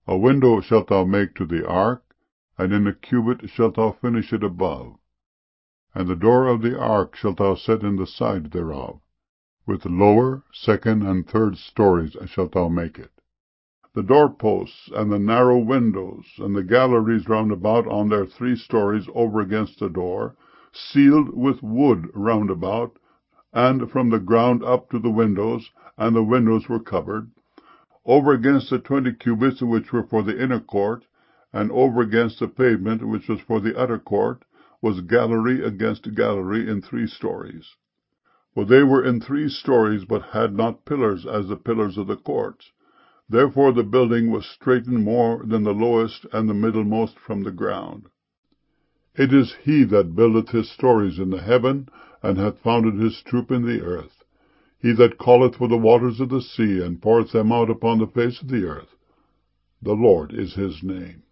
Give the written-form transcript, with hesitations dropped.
A window shalt thou make to the ark, and in a cubit shalt thou finish it above. And the door of the ark shalt thou set in the side thereof. With the lower, second, and third stories shalt thou make it. The doorposts, and the narrow windows, and the galleries round about on their 3 stories over against the door, sealed with wood round about, and from the ground up to the windows, and the windows were covered. Over against the 20 cubits which were for the inner court, and over against the pavement which was for the outer court, was gallery against gallery in 3 stories. For they were in 3 stories, but had not pillars as the pillars of the courts. Therefore the building was straitened more than the lowest and the middlemost from the ground. It is he that buildeth his stories in the heaven, and hath founded his troop in the earth. He that calleth for the waters of the sea, and poureth them out upon the face of the earth. The Lord is his name.